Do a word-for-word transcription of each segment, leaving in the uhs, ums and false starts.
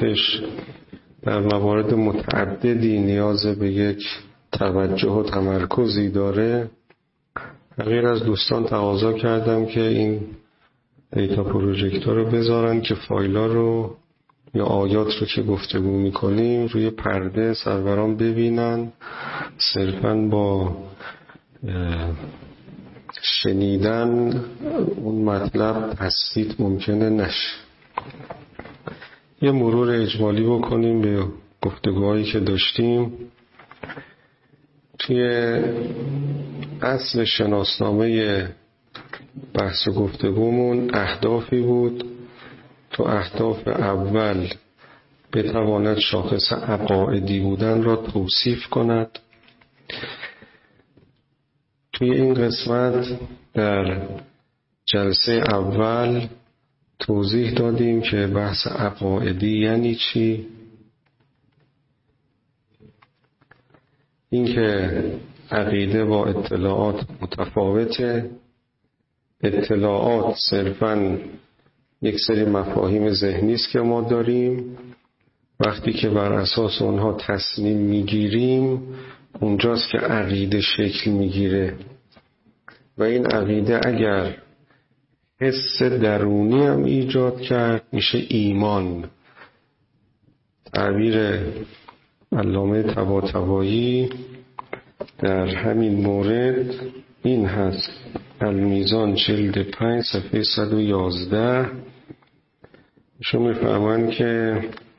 توضیحاتش در موارد متعددی نیاز به یک توجه و تمرکزی داره، غیر از دوستان تقاضا کردم که این دیتا پروژکتور رو بذارن که فایل‌ها رو یا آیات رو که گفتگو میکنیم روی پرده سروران ببینن، صرفاً با شنیدن اون مطلب تثبیت ممکنه نشه. یه مرور اجمالی بکنیم به گفتگوهایی که داشتیم. توی اصل شناسنامه بحث و گفتگومون اهدافی بود. تو اهداف اول بتواند شاخص عقائدی بودن را توصیف کند. توی این قسمت در جلسه اول توضیح دادیم که بحث عقائدی یعنی چی، اینکه عقیده با اطلاعات متفاوته. اطلاعات صرفاً یک سری مفاهیم ذهنی است که ما داریم، وقتی که بر اساس اونها تصمیم میگیریم اونجاست که عقیده شکل میگیره و این عقیده اگر حس درونی هم ایجاد کرد میشه ایمان. تعبیر علامه طباطبایی در همین مورد این هست، المیزان جلد پنج صفحه صد و یازده. شما میفهمن که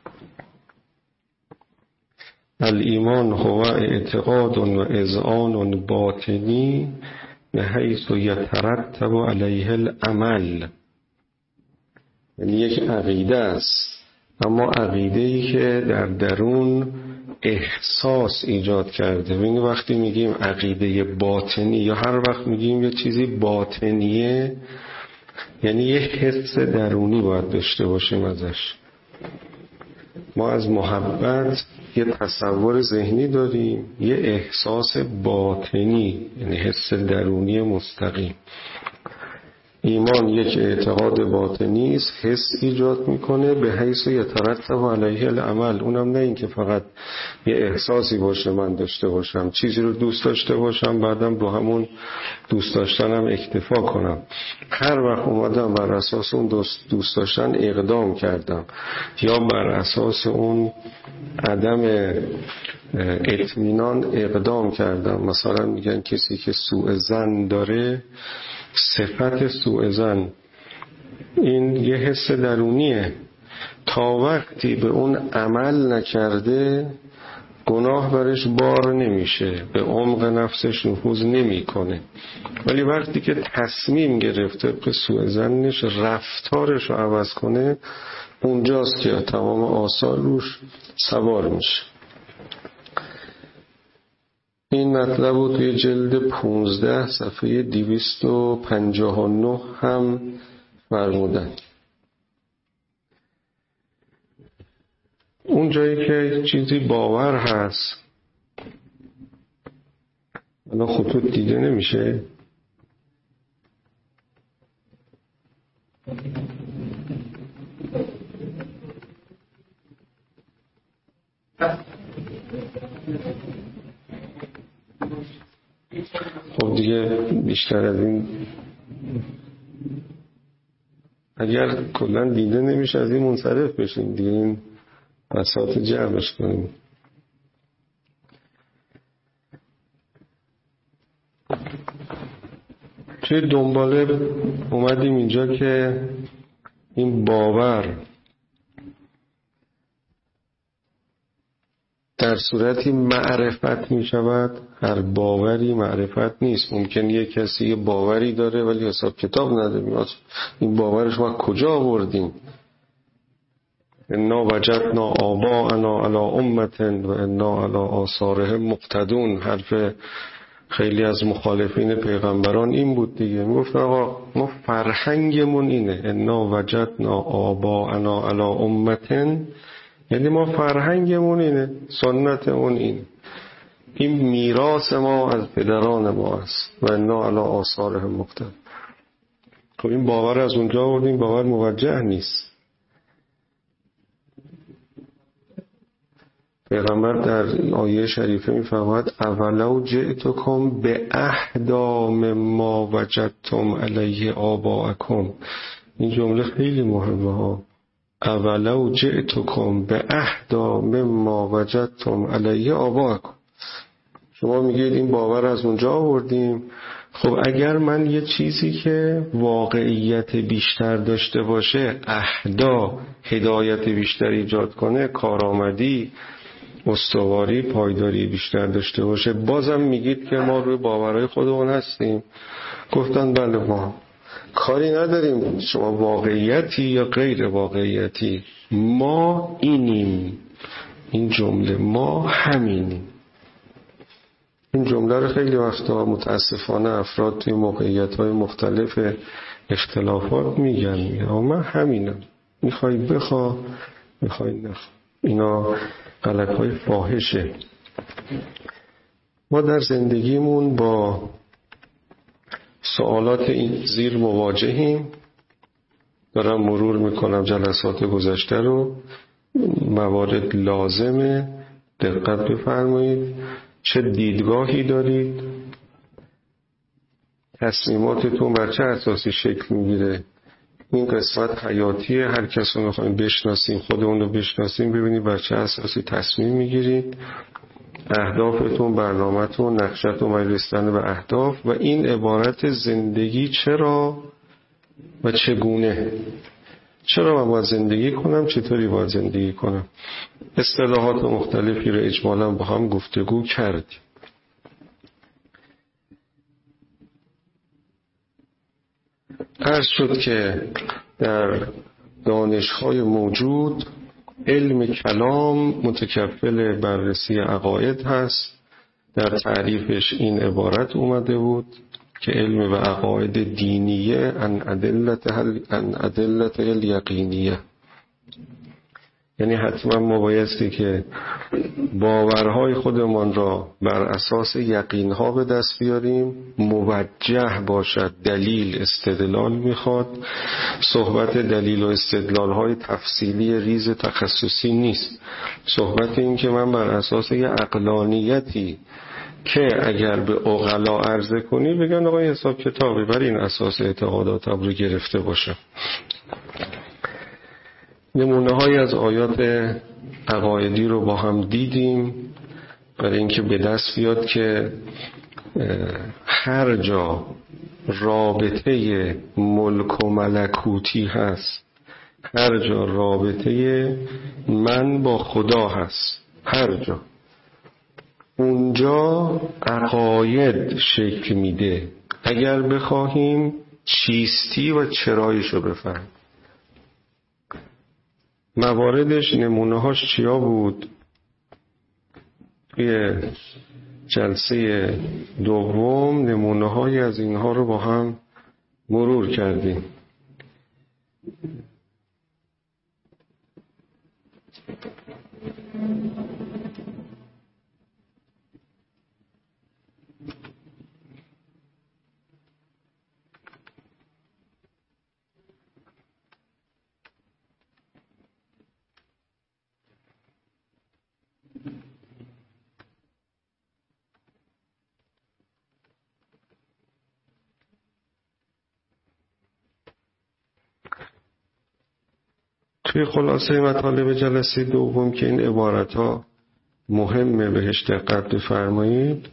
الایمان هو اعتقاد و اذعان باطنی به حیث یترتب علیه العمل. یعنی یک عقیده است، اما عقیده‌ای که در درون احساس ایجاد کرده. یعنی وقتی میگیم عقیده باطنی یا هر وقت میگیم یه چیزی باطنیه، یعنی یه حس درونی باید داشته باشیم ازش. ما از محبت یه تصور ذهنی داریم، یه احساس باطنی یعنی حس درونی مستقیم. ایمان یک اعتقاد باطنی است، حس ایجاد میکنه به حیث یترتب علیه العمل. اونم نه این که فقط یه احساسی باشه من داشته باشم، چیزی رو دوست داشته باشم بعدم رو همون دوست داشتنم اکتفا کنم. هر وقت اومدم بر اساس اون دوست, دوست داشتن اقدام کردم یا بر اساس اون عدم اطمینان اقدام کردم. مثلا میگن کسی که سوء ظن داره، صفت سوء ظن این یه حس درونیه، تا وقتی به اون عمل نکرده گناه برش بار نمیشه، به عمق نفسش نفوذ نمیکنه. ولی وقتی که تصمیم گرفته به سوء ظنش رفتارش رو عوض کنه، اونجاست که تمام آثار روش سوار میشه. این مطلب رو توی جلد پونزده صفحه دویست و پنجاه و نه هم فرمودن. اون جایی که چیزی باور هست، الان خطوط دیده نمیشه، خب دیگه بیشتر از این اگر کلا دیده نمیشه از این منصرف بشیم دیگه، این بساط جمعش کنیم. توی دنباله اومدیم اینجا که این باور در صورتی معرفت می شود. هر باوری معرفت نیست. ممکن یک کسی یه باوری داره ولی حساب کتاب نداره. این باورش ما کجا آوردیم؟ انا وجدنا آباءنا علی امة و انا علی آثارهم مقتدون. حرف خیلی از مخالفین پیغمبران این بود دیگه. میگفتن آقا ما فرهنگمون اینه، انا وجدنا آباءنا علی امة، یعنی ما فرهنگمون اینه، سنتمون اینه، این میراث ما از پدران ما است و انا علی آثارهم مقتدون. خب این باور از اونجا آوردیم، باور موجه نیست. پیغمبر در این آیه شریفه می‌فرماید اولو جئتکم به اهدا مما وجدتم علیه آباءکم. این جمله خیلی مهمه ها. اولو جئتکم به اهدا مما وجدتم علیه آباءکم. شما میگید این باور از اونجا آوردیم. خب اگر من یه چیزی که واقعیت بیشتر داشته باشه، اهدا هدایت بیشتر ایجاد کنه، کارآمدی، استواری، پایداری بیشتر داشته باشه، بازم میگید که ما روی باورهای خودمون هستیم. گفتن بله ما کاری نداریم شما واقعیتی یا غیر واقعیتی، ما اینیم. این جمله ما همینیم. این جمله رو خیلی وقتا متاسفانه افراد توی موقعیت‌های مختلف اختلافات میگن، میگن من همینم، میخوای بخوا میخوای نخوا. اینا غلط‌های فاحشه. ما در زندگیمون با سوالات این زیر مواجهیم. دارم مرور میکنم جلسات گذشته رو. موارد لازمه دقت بفرمایید. چه دیدگاهی دارید؟ تصمیماتتون بر چه اساسی شکل میگیره؟ این قسمت حیاتیه. هر کس رو میخوایم بشناسیم، خودمون رو بشناسیم، ببینید بر چه اساسی تصمیم میگیرید. اهدافتون، برنامه‌تون، نقشه‌تون برای رسیدن به اهداف. و این عبارت زندگی چرا و چگونه. چرا من باید زندگی کنم، چطوری باید زندگی کنم. اصطلاحات مختلفی رو اجمالاً با هم گفتگو کردیم. عرض شد که در دانش‌های موجود علم کلام متکفل بررسی عقاید هست. در تعریفش این عبارت اومده بود که علم و عقاید دینیه ان ادلت ان ادلت الیقینیه، یعنی حتما ما بایستی که باورهای خودمان را بر اساس یقینها به دست بیاریم. موجه باشد، دلیل استدلال میخواد. صحبت دلیل و استدلالهای تفصیلی ریز تخصصی نیست. صحبت این که من بر اساس یه عقلانیتی که اگر به عقلا عرضه کنی بگن آقا حساب کتابی بر این اساس اعتقاداتم رو گرفته باشه. نمونه های از آیات عقایدی رو با هم دیدیم برای اینکه به دست بیاد که هر جا رابطه ملک و ملکوتی هست، هر جا رابطه من با خدا هست، هر جا اونجا عقاید شکل میده. اگر بخواهیم چیستی و چرایشو بفهم. مواردش نمونه هاش چیا بود؟ توی جلسه دوم نمونه های از اینها رو با هم مرور کردیم. توی خلاصه مطالب جلسه دوم که این عبارت ها مهمه بهش دقت بفرمایید.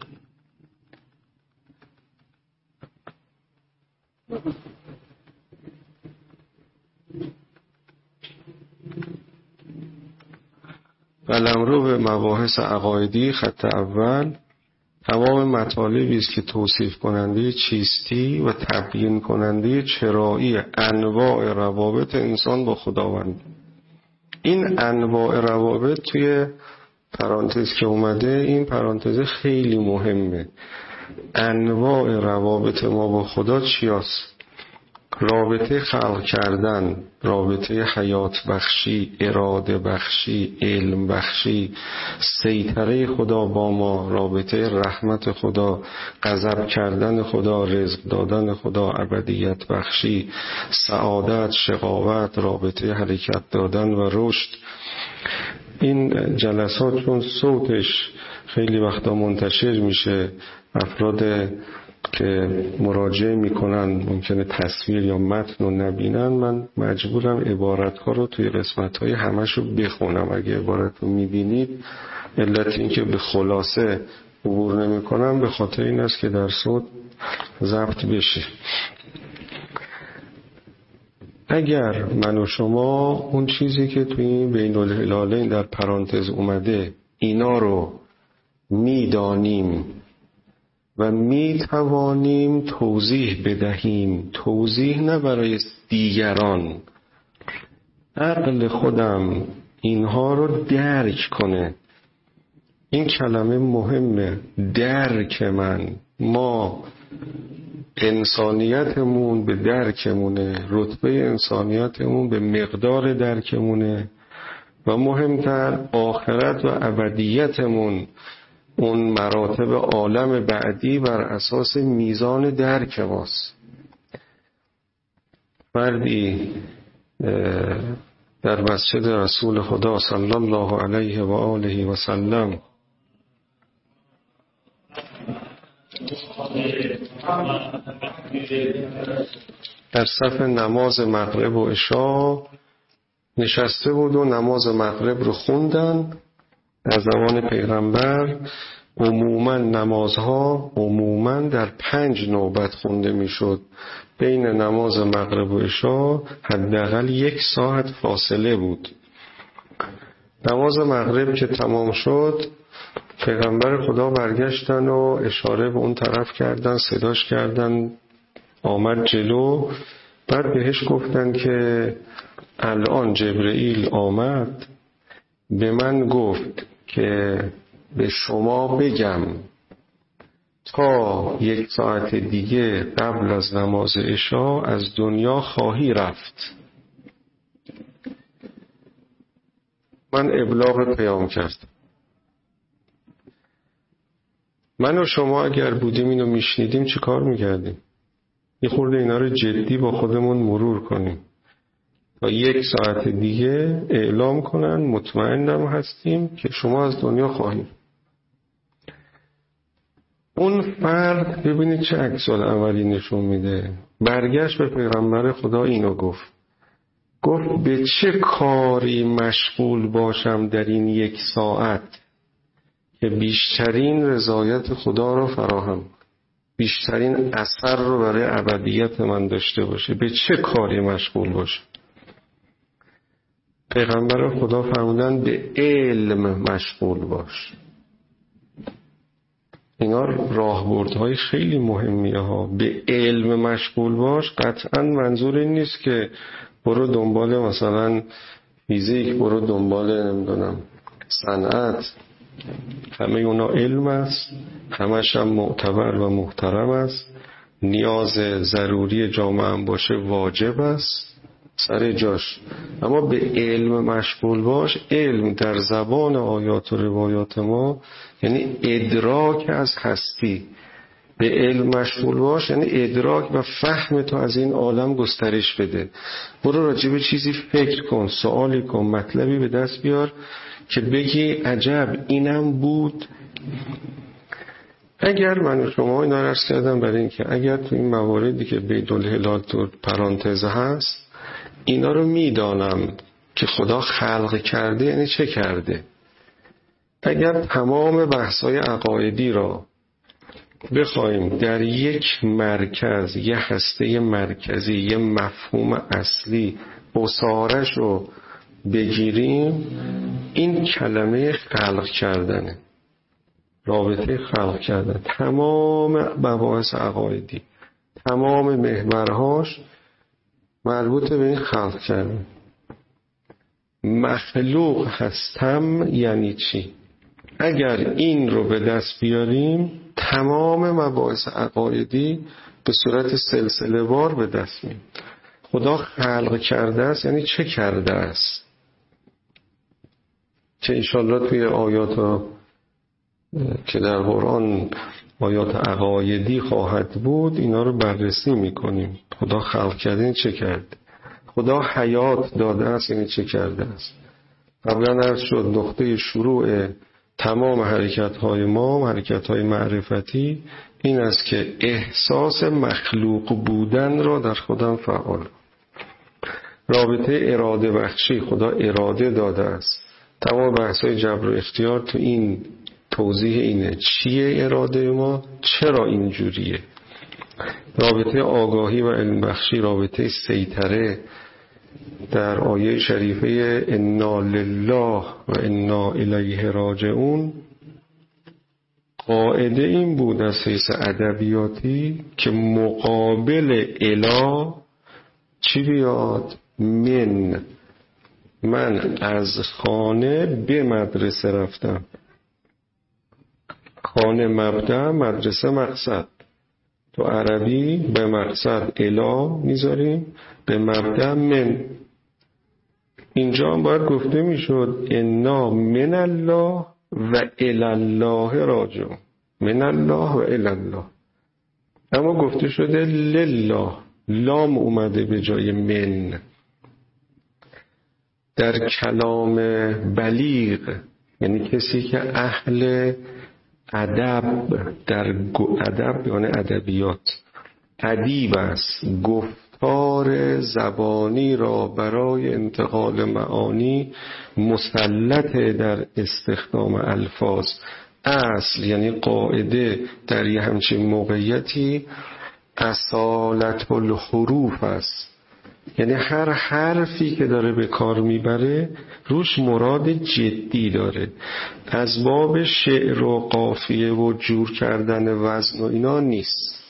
قلمرو به مباحث عقایدی خط اول تمام مطالبی است که توصیف کننده چیستی و تبیین کننده چرایی انواع روابط انسان با خداوند. این انواع روابط توی پرانتز که اومده، این پرانتز خیلی مهمه. انواع روابط ما با خدا چیاست؟ رابطه خلق کردن، رابطه حیات بخشی، اراده بخشی، علم بخشی، سیطره خدا با ما، رابطه رحمت خدا، غضب کردن خدا، رزق دادن خدا، ابدیت بخشی، سعادت، شقاوت، رابطه حرکت دادن و رشد. این جلسات چون صوتش خیلی وقتا منتشر میشه، افراد که مراجعه میکنن ممکنه تصویر یا متن رو نبینن، من مجبورم عبارتها رو توی قسمتهای همش رو بخونم. اگه عبارت رو میبینید، علت این که به خلاصه عبور نمی کنم به خاطر این است که در صوت ضبط بشه. اگر من و شما اون چیزی که توی این بین الهلالین در پرانتز اومده اینا رو میدانیم و میتوانیم توضیح بدهیم، توضیح نه برای دیگران، عقل خودم اینها رو درک کنه. این کلمه مهمه، درک. من ما انسانیتمون به درکمونه، رتبه انسانیتمون به مقدار درکمونه و مهمتر آخرت و ابدیتمون، اون مراتب عالم بعدی بر اساس میزان درک ماست. فردی در مسجد رسول خدا صلی الله علیه و آله و سلم در صف نماز مغرب و عشا نشسته بود و نماز مغرب رو خوندن. در زمان پیغمبر عموما نمازها عموما در پنج نوبت خونده میشد. بین نماز مغرب و عشا حداقل یک ساعت فاصله بود. نماز مغرب که تمام شد، پیغمبر خدا برگشتن و اشاره به اون طرف کردن، صداش کردن، آمد جلو. بعد بهش گفتن که الان جبرئیل آمد به من گفت که به شما بگم تا یک ساعت دیگه قبل از نماز عشا از دنیا خواهی رفت. من ابلاغ پیام کردم. من و شما اگر بودیم اینو میشنیدیم چه کار میکردیم؟ یه خورده اینا رو جدی با خودمون مرور کنیم تا یک ساعت دیگه اعلام کنن مطمئنم هستیم که شما از دنیا خواهید. اون فرد ببینید چه عکس العملی نشون میده. برگشت به پیغمبر خدا اینو گفت گفت به چه کاری مشغول باشم در این یک ساعت که بیشترین رضایت خدا رو فراهم، بیشترین اثر رو برای ابدیت من داشته باشه. به چه کاری مشغول باشه؟ پیغمبر خدا فرمودن به علم مشغول باش. اینا راهبردهای خیلی مهمیه ها. به علم مشغول باش قطعا منظور این نیست که برو دنبال مثلا فیزیک، برو دنبال نمیدونم صنعت. همه اونا علم است، همش هم معتبر و محترم است. نیاز ضروری جامعه هم باشه واجب است، سر جاش. اما به علم مشغول باش، علم در زبان آیات و روایات ما یعنی ادراک از هستی. به علم مشغول باش یعنی ادراک و فهم تو از این عالم گسترش بده. برو راجع به چیزی فکر کن، سوالی کن، مطلبی به دست بیار که بگی عجب اینم بود. اگر من و شما اینا رسط کردم برای این که اگر تو این مواردی که بید الهلال تو پرانتز هست اینا رو میدانم که خدا خلق کرده یعنی چه کرده. اگر تمام بحث‌های عقایدی را بخوایم در یک مرکز، یه هسته مرکزی، یه مفهوم اصلی اسارش رو بگیریم، این کلمه خلق کردنه، رابطه خلق کردن. تمام مباحث عقایدی، تمام محورهاش مربوط به این خلق کردن. مخلوق هستم یعنی چی؟ اگر این رو به دست بیاریم تمام مباحث عقایدی به صورت سلسله وار به دست میاریم. خدا خلق کرده است یعنی چه کرده است، که انشالله توی آیات که در قرآن آیات عقایدی خواهد بود اینا رو بررسی میکنیم. خدا خلق کرده یعنی چه کرده، خدا حیات داده است یعنی چه کرده است، قبلا عرض شد نقطه شروع تمام حرکت‌های ما، حرکت‌های معرفتی این است که احساس مخلوق بودن را در خودم فعال. رابطه اراده بخشی، خدا اراده داده است. تمام بحث‌های جبر و اختیار تو این توضیح اینه چیه اراده ما، چرا اینجوریه. رابطه آگاهی و علم بخشی، رابطه سیطره در آیه شریفه انا لله و انا الیه راجعون، قاعده این بود از حیث ادبیاتی که مقابل اله چی بیاد؟ من. من از خانه به مدرسه رفتم. خانه مبدأ، مدرسه مقصد. تو عربی به مقصد اله میذاریم، به مبدأ من. اینجا هم باید گفته میشد انا من الله و الی الله راجع. من الله و الی الله. اما گفته شده لله، لام اومده به جای من. در کلام بلیغ، یعنی کسی که اهل ادب، در ادب یعنی ادبیات، ادیب است، گفتار زبانی را برای انتقال معانی مسلط در استخدام الفاظ. اصل یعنی قاعده در یه همچین موقعیتی اصالت الحروف است، یعنی هر حرفی که داره به کار میبره روش مراد جدی داره، از باب شعر و قافیه و جور کردن وزن و اینا نیست.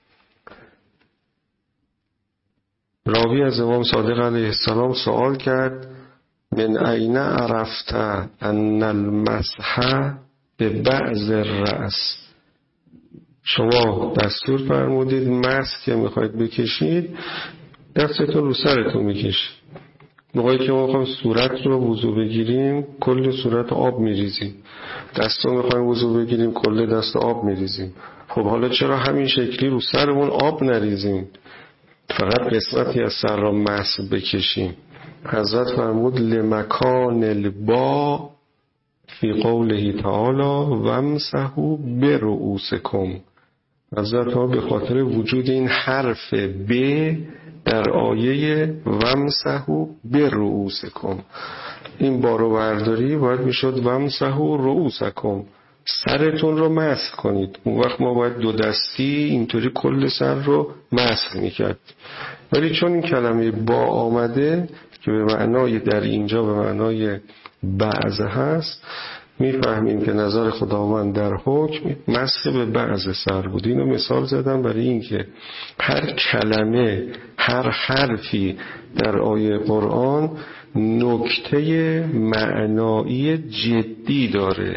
راوی از امام صادق علیه السلام سوال کرد من این عرفت ان المسح به بعض الرأس، شما دستور فرمودید مسح که میخواید بکشید دستتون رو سرتون میکشید. موقعی که ما میخوایم صورت رو وضو بگیریم کل صورت آب میریزیم، دست رو میخوایم وضو بگیریم کل دست آب میریزیم. خب حالا چرا همین شکلی رو سرمون آب نریزیم، فقط قسمتی از سر را مسح بکشیم؟ حضرت فرمود لمکان البا فی قوله تعالی وامسحوا برؤوسکم. حضرت ها به خاطر وجود این حرف ب در آیه وامسحوا برؤوسکم، این بارو برداری باید میشد وامسحوا رؤوسکم، سرتون رو مسح کنید. اون وقت ما باید دو دستی اینطوری کل سر رو مسح میکرد. ولی چون این کلمه با آمده که به معنای در اینجا به معنای بعض هست، میفهمیم که نظر خداوند در حکم مسح به بعض سر بود. اینو مثال زدم برای این که هر کلمه، هر حرفی در آیه قرآن نکته معنایی جدی داره.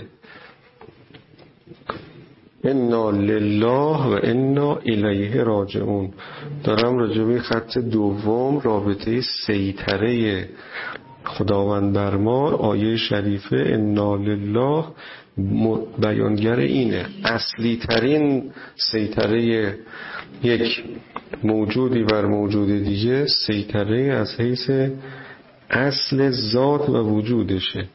انا لله و انا الیه راجعون. دارم راجبه خط دوم، رابطه سیطره خداوند بر ما، آیه شریفه انا لله بیانگر اینه. اصلی ترین سیطره یک موجودی بر موجود دیگه سیطره از حیث اصل ذات و وجودشه.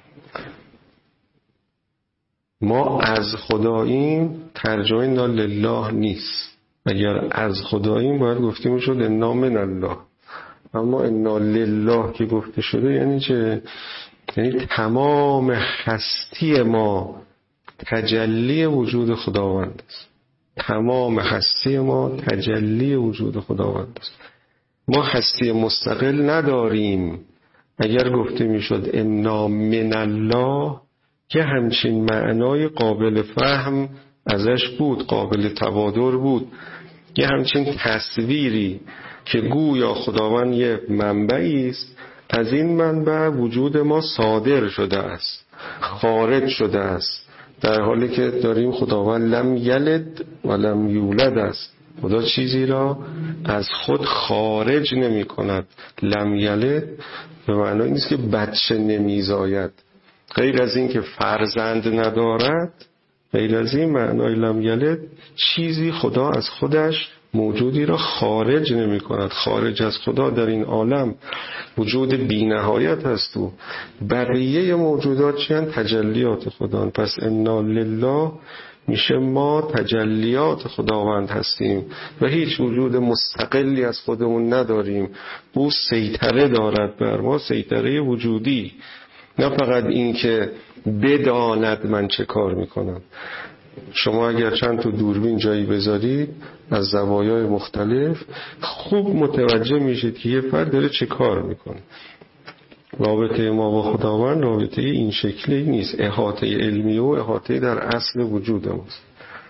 ما از خداییم، ترجمه انا لله نیست. اگر از خداییم باید گفته میشد انا من الله. اما انا لله که گفته شده یعنی چه؟ یعنی تمام هستی ما تجلی وجود خداوند است. تمام هستی ما تجلی وجود خداوند است. ما هستی مستقل نداریم. اگر گفته میشد انا من الله که همچین معنای قابل فهم ازش بود، قابل تبادر بود، یه همچین تصویری که گویا خداوند یه منبعی است، از این منبع وجود ما صادر شده است، خارج شده است، در حالی که داریم خداوند لم یلد و لم یولد است. خدا چیزی را از خود خارج نمی کند. لم یلد به معنی نیست که بچه نمی زاید، غیر از این که فرزند ندارد، غیر از این معنای لم یلد چیزی خدا از خودش موجودی را خارج نمی کند. خارج از خدا در این عالم وجود بی نهایت هست و بقیه موجودات چیان؟ تجلیات خدا. پس انا لله میشه ما تجلیات خداوند هستیم و هیچ وجود مستقلی از خودمون نداریم. او سیطره دارد بر ما، سیطره وجودی، نه فقط این که بداند من چه کار میکنم. شما اگر چند تا دوربین جایی بذارید از زوایای مختلف خوب متوجه میشید که یه فرد داره چه کار میکنه. رابطه ما با خداوند رابطه این شکلی نیست. احاطه علمی و احاطه در اصل وجود ماست.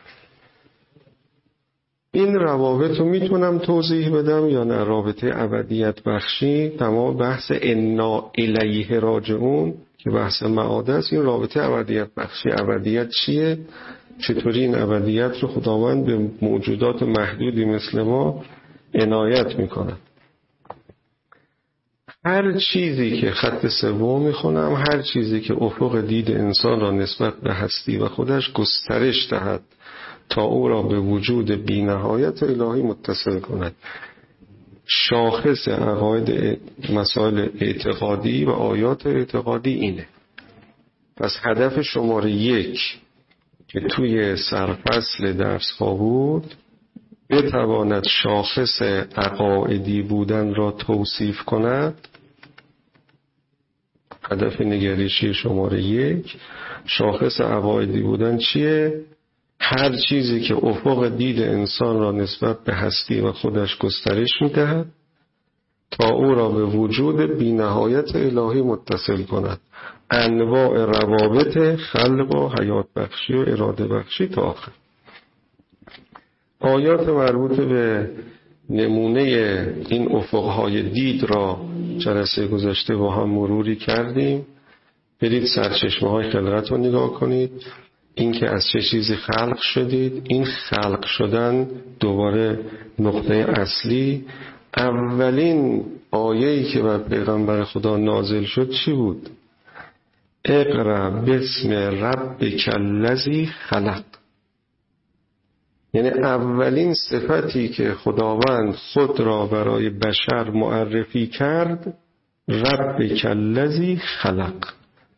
این روابط رو میتونم توضیح بدم یا نه؟ رابطه ابدیت بخشی، تمام بحث انا الیه راجعون که بحث معاد است، این رابطه ابدیت بخشی. ابدیت چیه؟ چطوری این ابدیت رو خداوند به موجودات محدودی مثل ما عنایت میکنه. هر چیزی که خط سوم میخونم، هر چیزی که افق دید انسان را نسبت به هستی و خودش گسترش دهد تا او را به وجود بی نهایت الهی متصل کند. شاخص عقاید مسائل اعتقادی و آیات اعتقادی اینه. پس هدف شماره یک که توی سرفصل درس ها بود بتواند شاخص عقایدی بودن را توصیف کند. هدف نگریشی شماره یک شاخص عقایدی بودن چیه؟ هر چیزی که افق دید انسان را نسبت به هستی و خودش گسترش می‌دهد تا او را به وجود بی نهایت الهی متصل کند. انواع روابط خلق و حیات بخشی و اراده بخشی تا آخر. آیات مربوط به نمونه این افقهای دید را جلسه گذشته با هم مروری کردیم. برید سرچشمه های خلقت رو نگاه کنید. این که از چه چیزی خلق شدید، این خلق شدن دوباره نقطه اصلی. اولین آیه‌ای که بر پیغمبر خدا نازل شد چی بود؟ اقرأ باسم ربک الذی خلق. یعنی اولین صفتی که خداوند خود را برای بشر معرفی کرد ربک الذی خلق.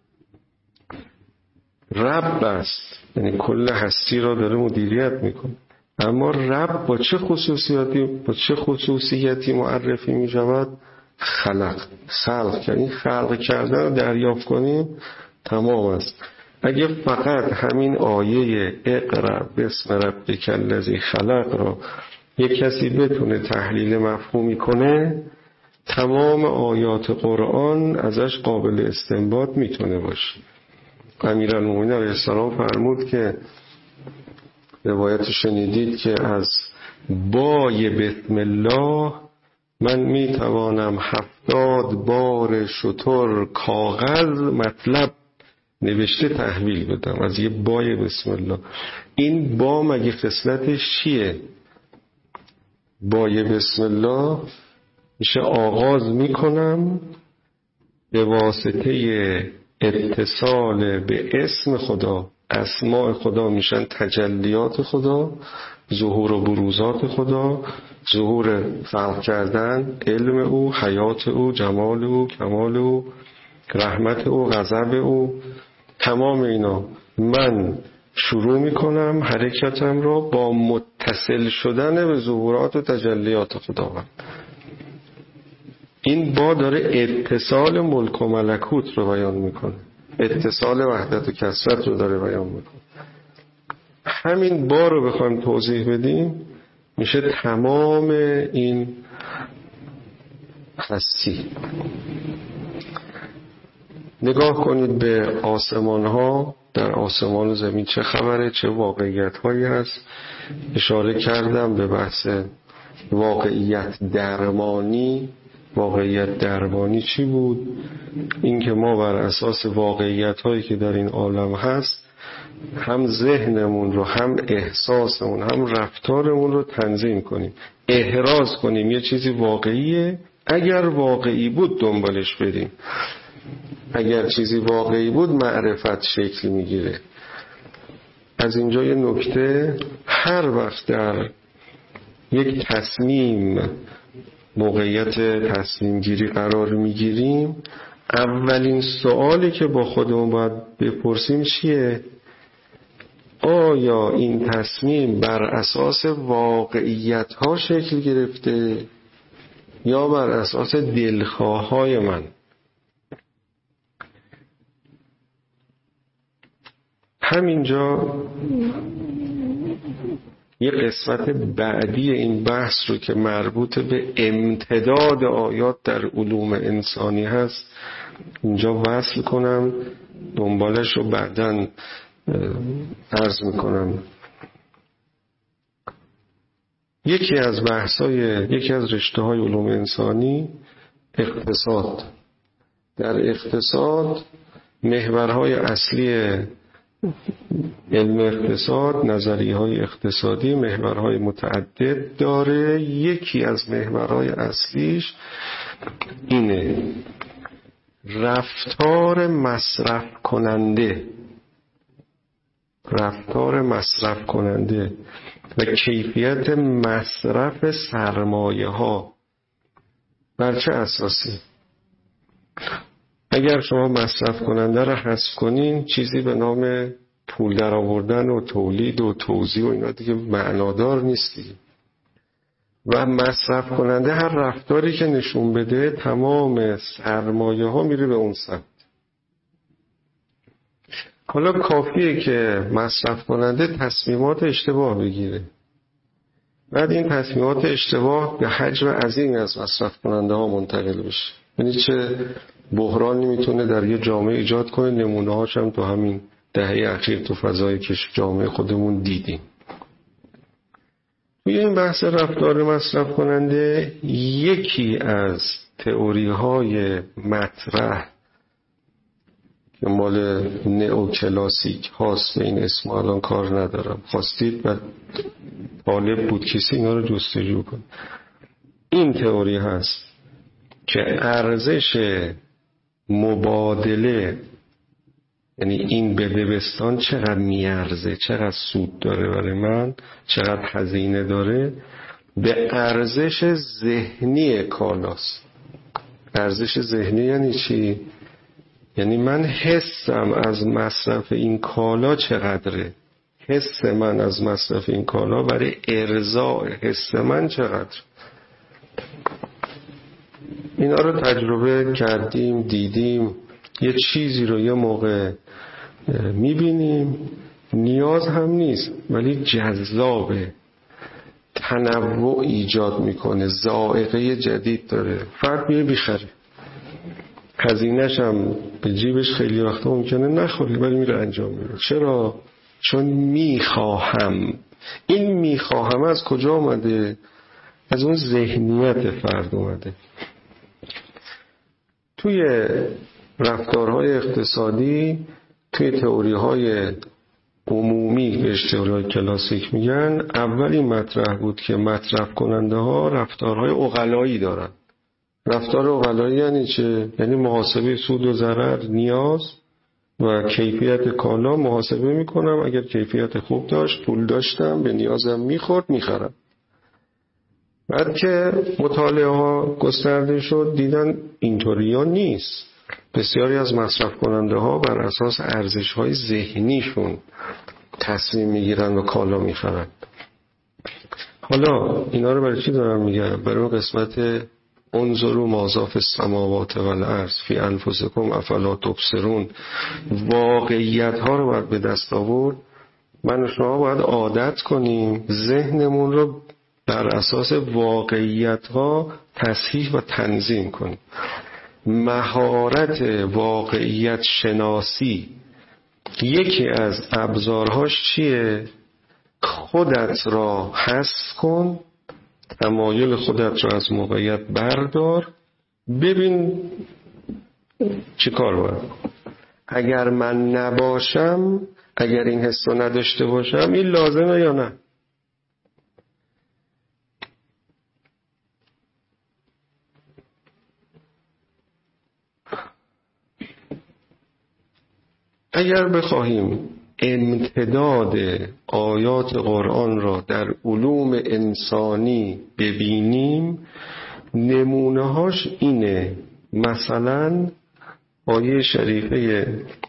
رب است، یعنی کل هستی را داره مدیریت میکنه. اما رب با چه خصوصیاتی با چه خصوصیتی معرفی میشود؟ خلق، خلق. یعنی خلق کردن رو دریافت کنیم تمام است. اگه فقط همین آیه اقرأ باسم ربک الذی خلق را یک کسی بتونه تحلیل مفهومی کنه، تمام آیات قرآن ازش قابل استنباط میتونه باشه. امیرالمومنین علیه السلام فرمود که روایت شنیدید که از بای بسم الله من میتوانم هفتاد بار شتر کاغذ مطلب نوشته تحویل بدم از یه بای بسم الله. این با مگه خصلتش چیه؟ بای بسم الله میشه آغاز میکنم به واسطه اتصال به اسم خدا. اسماء خدا میشن تجلیات خدا، ظهور و بروزات خدا، ظهور خلق کردن، علم او، حیات او، جمال او، کمال او، رحمت او، غضب او. تمام اینا من شروع میکنم حرکتم را با متصل شدن به ظهورات و تجلیات خداوند. این با داره اتصال ملک و ملکوت رو بیان میکنه، اتصال وحدت و کثرت رو داره بیان میکنه. همین با رو بخوایم توضیح بدیم میشه تمام این هستی. نگاه کنید به آسمان ها، در آسمان و زمین چه خبره، چه واقعیت هایی هست. اشاره کردم به بحث واقعیت درمانی. واقعیت درمانی چی بود؟ این که ما بر اساس واقعیت هایی که در این عالم هست هم ذهنمون رو، هم احساسمون، هم رفتارمون رو تنظیم کنیم، احراز کنیم یه چیزی واقعیه. اگر واقعی بود دنبالش بریم، اگر چیزی واقعی بود معرفت شکل میگیره. از اینجا یه نکته، هر وقت در یک تصمیم موقعیت تصمیم گیری قرار میگیریم، اولین سوالی که با خودمون باید بپرسیم چیه؟ آیا این تصمیم بر اساس واقعیت ها شکل گرفته یا بر اساس دلخواهای من؟ همینجا یه قسمت بعدی این بحث رو که مربوط به امتداد آیات در علوم انسانی هست اینجا وصل کنم، دنبالش رو بعداً عرض میکنم. یکی از بحث‌های یکی از رشته‌های علوم انسانی اقتصاد. در اقتصاد محورهای اصلی علم اقتصاد، نظریه‌های اقتصادی محورهای متعدد داره. یکی از محورهای اصلیش اینه: رفتار مصرف کننده رفتار مصرف کننده و کیفیت مصرف سرمایه ها بر چه اساسی؟ اگر شما مصرف کننده را حذف کنین، چیزی به نام پول در آوردن و تولید و توزیع و اینا دیگه معنادار نیستی. و مصرف کننده هر رفتاری که نشون بده تمام سرمایه ها میره به اون سمت. حالا کافیه که مصرف کننده تصمیمات اشتباه بگیره، بعد این تصمیمات اشتباه به حجم عظیمی از مصرف کننده ها منتقل بشه. یعنی چه بحرانی میتونه در یه جامعه ایجاد کنه. نمونه هاش هم تو همین دهه اخیر تو فضای کشور جامعه خودمون دیدیم. توی این بحث رفتار مصرف کننده یکی از تئوری های مطرح که مال نئوکلاسیک هاست، به این اسم الان کار ندارم، خواستید و طالب بود کسی اینا رو جستجو کن. این تئوری هست که ارزش مبادله، یعنی این بدبستان چقدر میارزه، چقدر سود داره برای من، چقدر هزینه داره، به ارزش ذهنی کالاست. ارزش ذهنی یعنی چی؟ یعنی من حسم از مصرف این کالا چقدره، حس من از مصرف این کالا برای ارضاء حس من چقدر. اینا رو تجربه کردیم، دیدیم. یه چیزی رو یه موقع میبینیم نیاز هم نیست ولی جذابه، تنوع ایجاد میکنه، ذائقه جدید داره، فرد بیه بیخره، هزینه‌ش هم به جیبش خیلی وقتا ممکنه نخوره ولی میره انجام میده. چرا؟ چون میخواهم. این میخواهم از کجا آمده؟ از اون ذهنیت فرد اومده. توی رفتارهای اقتصادی، توی تئوری‌های عمومی که تئوری‌های کلاسیک میگن، اولی مطرح بود که مصرف کننده ها رفتارهای عقلایی دارن. رفتار عقلایی یعنی چه؟ یعنی محاسبه سود و ضرر، نیاز و کیفیت کالا محاسبه میکنم. اگر کیفیت خوب داشت، پول داشتم، به نیازم میخورد، میخرم. بعد که مطالعه ها گسترده شد دیدن اینطوریا نیست. بسیاری از مصرف کننده ها بر اساس ارزش های ذهنیشون تصمیم میگیرن و کالا میخرن. حالا اینا رو برای چی دارم میگم؟ برای اون قسمت انظروا ماذا فی السماوات والارض فی انفسکم افلا تبصرون، واقعیت ها رو باید به دست آورد. من و شما باید عادت کنیم ذهنمون رو بر اساس واقعیت ها تصحیح و تنظیم کنیم. مهارت واقعیت شناسی یکی از ابزارهاش چیه؟ خودت را حس کن، تمایل خودت را از موقعیت بردار، ببین چی کار باید. اگر من نباشم، اگر این حس رو نداشته باشم، این لازمه یا نه؟ اگر بخواهیم امتداد آیات قرآن را در علوم انسانی ببینیم، نمونه هاش اینه. مثلا آیه شریفه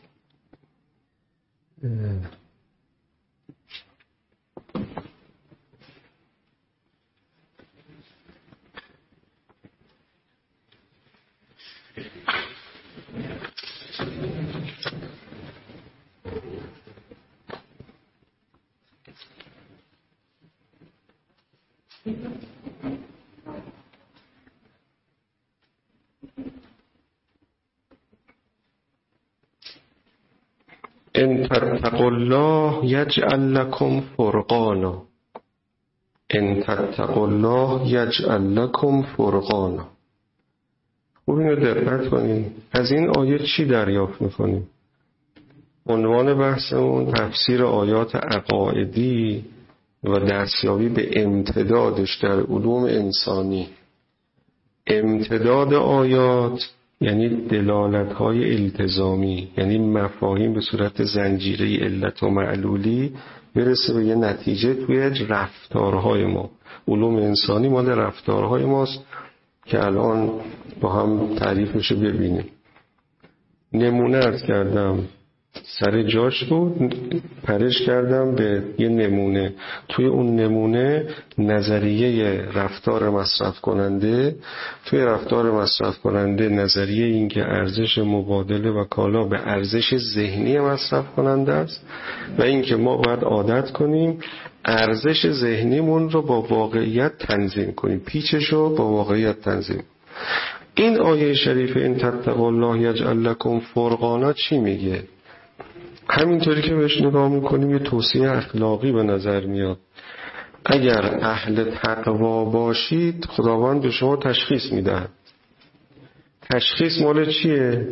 ان تتقوا الله یجعل لکم فرقانا، ان تتقوا الله یجعل لکم فرقانا. خوب اینو دقت کنید. از این آیه چی دریافت میکنیم؟ عنوان بحثمون تفسیر آیات عقائدی و دستیابی به امتدادش در علوم انسانی. امتداد آیات یعنی دلالت‌های التزامی، یعنی مفاهیم به صورت زنجیره‌ای علت و معلولی برسه به یه نتیجه توی رفتارهای ما. علوم انسانی مال رفتارهای ماست که الان با هم تعریفش ببینیم. نمونه عرض کردم سر جاش بود، پرش کردم به یه نمونه. توی اون نمونه نظریه رفتار مصرف کننده، توی رفتار مصرف کننده نظریه این که ارزش مبادله و کالا به ارزش ذهنی مصرف کننده است و این که ما باید عادت کنیم ارزش ذهنیمون رو با واقعیت تنظیم کنیم، پیچش رو با واقعیت تنظیم. این آیه شریفه ان تتقوا الله یجعل لکم فرقانا چی میگه؟ همینطوری که بهش نگاه میکنیم یه توصیه اخلاقی به نظر میاد. اگر اهل تقوا باشید خداوند به شما تشخیص میدهد. تشخیص مال چیه؟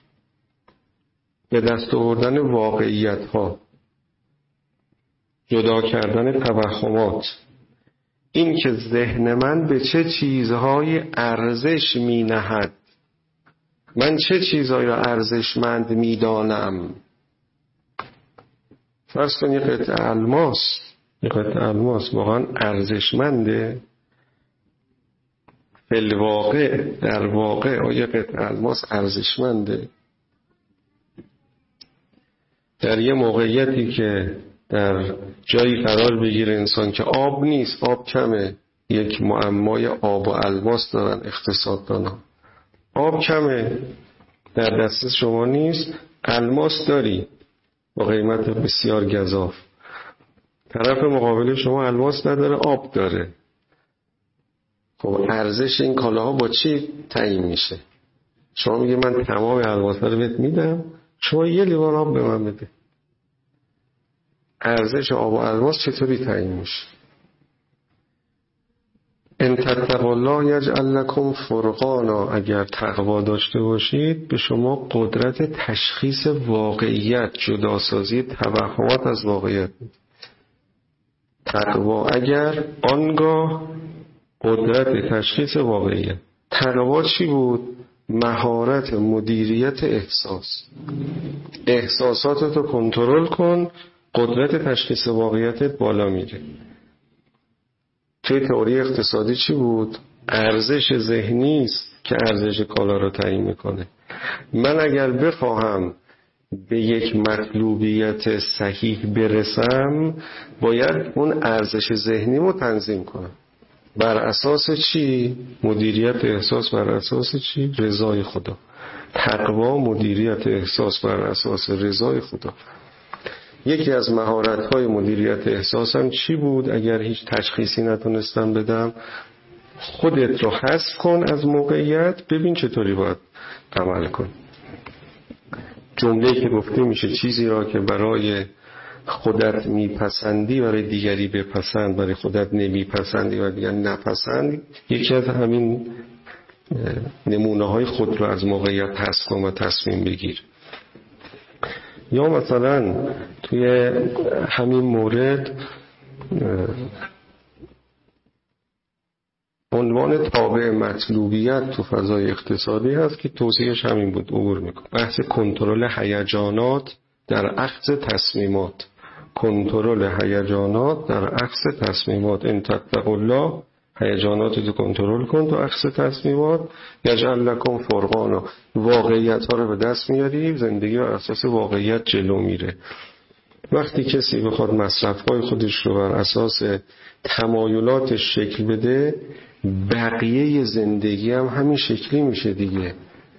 به دست آوردن واقعیت ها، جدا کردن توهمات، این که ذهن من به چه چیزهای ارزش می نهد، من چه چیزهایی را ارزشمند می دانم. فرض کن یه قطعه الماس، یه قطعه الماس واقعا ارزشمنده؟ فی‌الواقع در واقع آیا قطعه الماس ارزشمنده؟ در یه موقعیتی که در جایی قرار بگیره انسان که آب نیست، آب کمه، یک معمای آب و الماس دارن اقتصاددانا، آب کمه، در دست شما نیست، الماس داری با قیمت بسیار گزاف، طرف مقابل شما الماس نداره، آب داره. خب ارزش این کالاها با چی تعیین میشه؟ شما میگه من تمام الماس‌ها رو بهت میدم، شما یه لیوان آب به من بده. ارزش آب و الماس چطوری تعیین میشه؟ ان تتقوا الله یجعل لکم فرقانا، اگر تقوا داشته باشید به شما قدرت تشخیص واقعیت، جداسازی توهمات از واقعیت میده. تقوا اگر، آنگاه قدرت تشخیص واقعیت. تقوا چی بود؟ مهارت مدیریت احساس. احساساتتو کنترل کن، قدرت تشخیص واقعیتت بالا میره. توی تئوری اقتصادی چی بود؟ ارزش ذهنی است که ارزش کالا رو تعیین میکنه. من اگر بخواهم به یک مطلوبیت صحیح برسم باید اون ارزش ذهنی رو تنظیم کنم. بر اساس چی؟ مدیریت احساس بر اساس چی؟ رضای خدا. تقوا مدیریت احساس بر اساس رضای خدا. یکی از مهارت‌های مدیریت احساسم چی بود؟ اگر هیچ تشخیصی نتونستم بدم، خودت رو حذف کن از موقعیت، ببین چطوری باید عمل کن. جمله‌ای که گفته میشه چیزی را که برای خودت میپسندی برای دیگری بپسند، برای خودت نمیپسندی و دیگر نپسند، یکی از همین نمونه‌های خود رو از موقعیت حذف کن و تصمیم بگیر. یا مثلا توی همین مورد عنوان تابع مطلوبیت تو فضای اقتصادی هست که توضیحش همین بود، عبور میکنم. بحث کنترل هیجانات در اخذ تصمیمات، کنترل هیجانات در اخذ تصمیمات. ان تتقوا الله، هیجانات رو کنترل کن تو اخذ تصمیمات. یجعل لکم فرقانا، واقعیت ها رو به دست میاری، زندگی بر اساس واقعیت جلو میره. وقتی کسی بخواد مصرف‌های خودش رو بر اساس تمایلاتش شکل بده، بقیه زندگی هم همین شکلی میشه دیگه.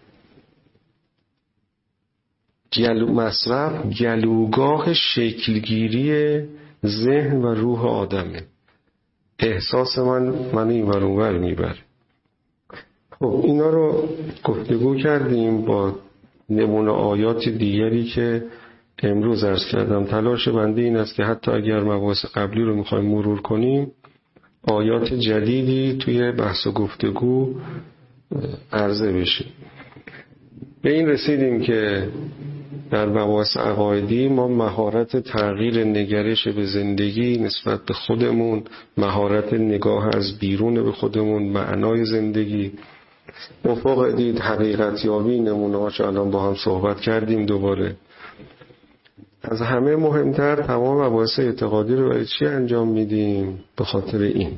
گلو مصرف گلوگاه شکلگیری ذهن و روح آدمه. احساس من من این ور اون ور میبره. خب اینا رو گفتگو کردیم با نمونه آیات دیگری که امروز عرض کردم. تلاش بنده این است که حتی اگر مباحث قبلی رو میخوایم مرور کنیم، آیات جدیدی توی بحث و گفتگو عرضه بشه. به این رسیدیم که در مباحث عقایدی ما مهارت تغییر نگرش به زندگی نسبت به خودمون، مهارت نگاه از بیرون به خودمون، معنای زندگی، افق دید، حقیقت یابی، نمونه هاش الان با هم صحبت کردیم. دوباره از همه مهمتر تمام مباحث اعتقادی رو برای چی انجام میدیم؟ به خاطر این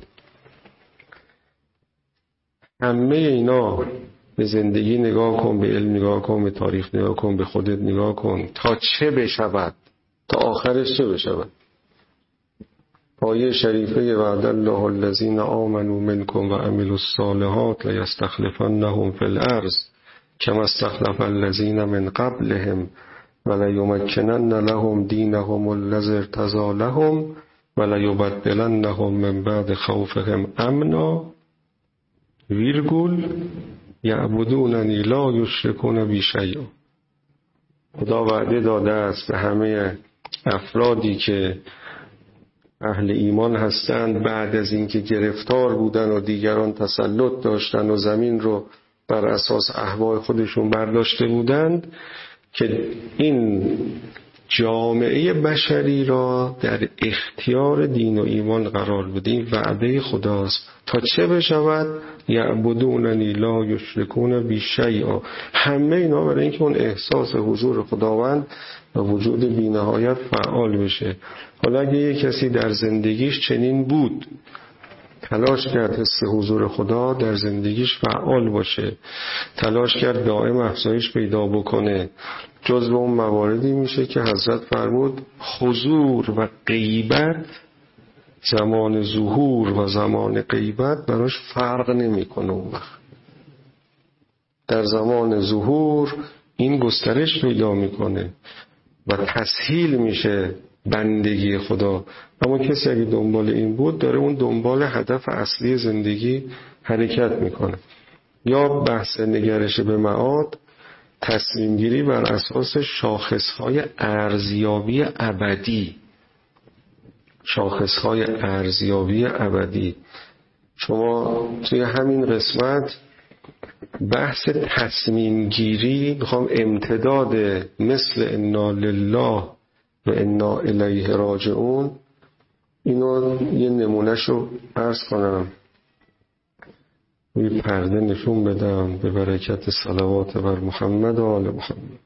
همه اینا به زندگی نگاه کن، به علم نگاه کن، به تاریخ نگاه کن، به خودت نگاه کن تا چه بشود، تا آخرش چه بشود. آیه شریفه وعد الله الذین آمنوا منکم و عملوا الصالحات لیستخلفنهم فی الارض کما استخلف الذین من قبلهم ولیمکنن لهم دینهم الذی ارتضی لهم ولیبدلنهم من بعد خوفهم امنا ویرگول یعبدوننی لا یشرکون بی شیئا. خدا وعده داده است به همه افرادی که اهل ایمان هستند، بعد از اینکه گرفتار بودن و دیگران تسلط داشتن و زمین رو بر اساس اهوای خودشون برداشته بودند، که این جامعه بشری را در اختیار دین و ایمان قرار بده. این وعده خداست. تا چه بشود؟ یعبدوننی لا یشرکون بی شیئا. همه اینا برای اینکه اون احساس حضور خداوند و وجود بی‌نهایت فعال بشه. حالا اگه یک کسی در زندگیش چنین بود، تلاش کرد حس حضور خدا در زندگیش فعال باشه، تلاش کرد دائم افزایش پیدا بکنه، جزو اون مواردی میشه که حضرت فرمود حضور و غیبت، زمان ظهور و زمان غیبت براش فرق نمیکنه. اون وقت در زمان ظهور این گسترش پیدا میکنه و تسهیل میشه بندگی خدا. اما کسی اگه دنبال این بود، داره اون دنبال هدف اصلی زندگی حرکت میکنه. یا بحث نگرش به معاد، تصمیم گیری بر اساس شاخصهای ارزیابی ابدی. شاخصهای ارزیابی ابدی. شما توی همین قسمت بحث تصمیم گیری میخوام امتداد مثل انا لله و انا الیه راجعون، اینو یه نمونهشو عرض کنم، یه پرده نشون بدم به برکت صلوات بر محمد و آل محمد.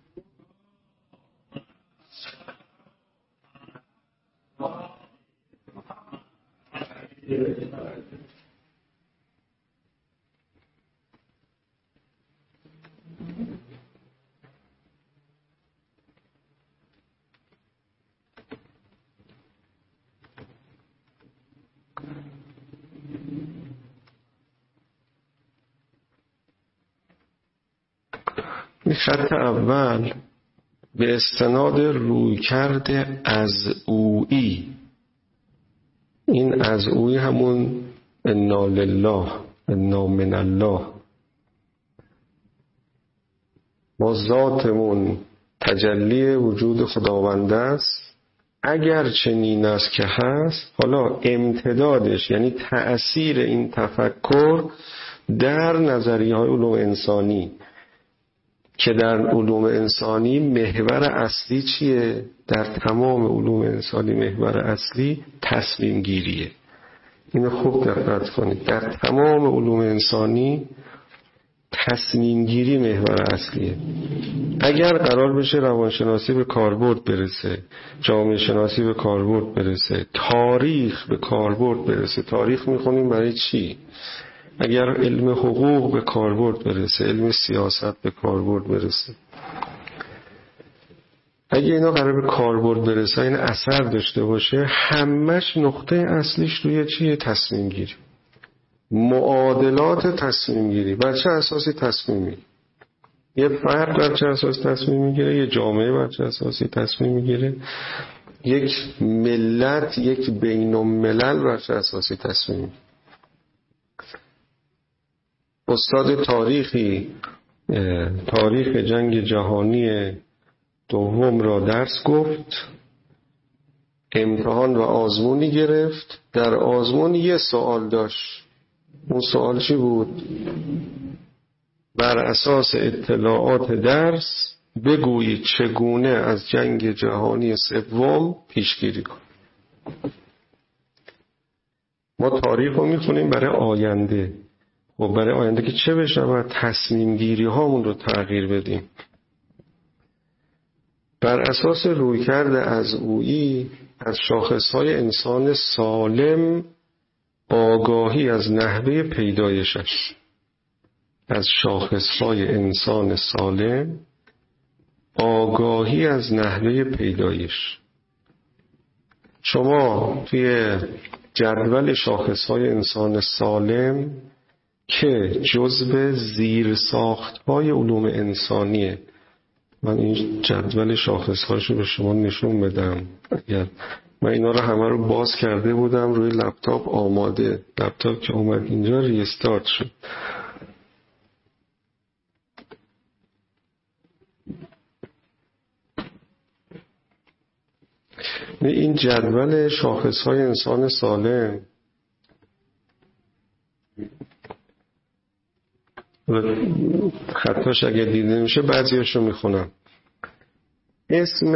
این خط اول به استناد رویکرد از اویی، این از اویی همون انا لله انا من الله، ما ذاتمون تجلی وجود خداوند است. اگر چنین است که هست، حالا امتدادش یعنی تأثیر این تفکر در نظریه‌های علوم انسانی، که در علوم انسانی محور اصلی چیه؟ در تمام علوم انسانی محور اصلی تصمیم گیریه. اینو خوب دقت کنید. در تمام علوم انسانی تصمیم گیری محور اصلیه. اگر قرار بشه روانشناسی به کاربرد برسه، جامعه شناسی به کاربرد برسه، تاریخ به کاربرد برسه، تاریخ میخونیم برای چی؟ اگر علم حقوق به کاربرد برسه، علم سیاست به کاربرد برسه، اگه اینا قرار به کاربرد برسه، این اثر داشته باشه، همش نقطه اصلیش روی چیه؟ تصمیم گیری. معادلات تصمیم گیری. بر چه اساسی تصمیم میگیری؟ یه فرد بر چه اساس تصمیم میگیره؟ یه جامعه بر چه اساسی تصمیم میگیره؟ یک ملت، یک بین الملل بر چه اساسی تصمیم میگیره؟ استاد تاریخی تاریخ جنگ جهانی دوم را درس گفت، امتحان و آزمونی گرفت، در آزمون یه سوال داشت. اون سوال چی بود؟ بر اساس اطلاعات درس بگویید چگونه از جنگ جهانی سوم پیشگیری کنیم. ما تاریخ رو میخونیم برای آینده. و برای آینده که چه بشه؟ باید تصمیم گیری هامون رو تغییر بدیم. بر اساس رویکرد از اویی از شاخصهای انسان سالم آگاهی از نحوه پیدایشش، از شاخصهای انسان سالم آگاهی از نحوه پیدایش. شما توی جدول شاخصهای انسان سالم که جزء زیرساخت‌های علوم انسانیه، من این جدول شاخص‌هاشو به شما نشون بدم. اگر من اینا رو همه رو باز کرده بودم روی لپتاپ آماده، لپتاپ که اومد اینجا ریستارت شد. این جدول شاخص‌های انسان سالم خطاش اگر دیده میشه بعضیاشو میخونم. اسم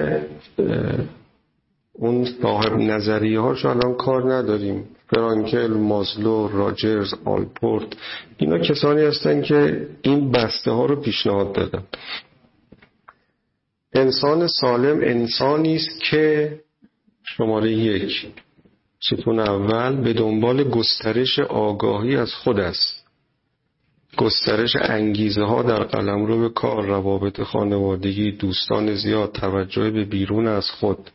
اون صاحب نظریه هاشو الان کار نداریم. فرانکل، مازلو، راجرز، آلپورت، اینا کسانی هستن که این بسته ها رو پیشنهاد دادن. انسان سالم انسانی است که شماره یک، ستون اول، به دنبال گسترش آگاهی از خود است، گسترش انگیزه ها در قلمرو به کار، روابط خانوادگی، دوستان زیاد، توجه به بیرون از خود.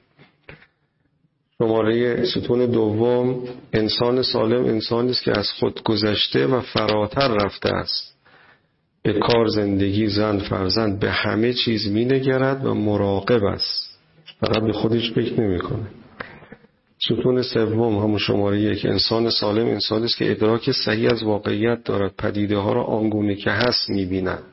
شماره ستون دوم، انسان سالم انسانی است که از خود گذشته و فراتر رفته است، به کار، زندگی، زن، فرزند، به همه چیز می‌نگرد و مراقب است، فقط به خودش فکر نمی‌کنه. ستون سوم همون شماره یک، انسان سالم انسانی است که ادراک صحیح از واقعیت دارد، پدیده ها را آنگونه که هست می‌بیند.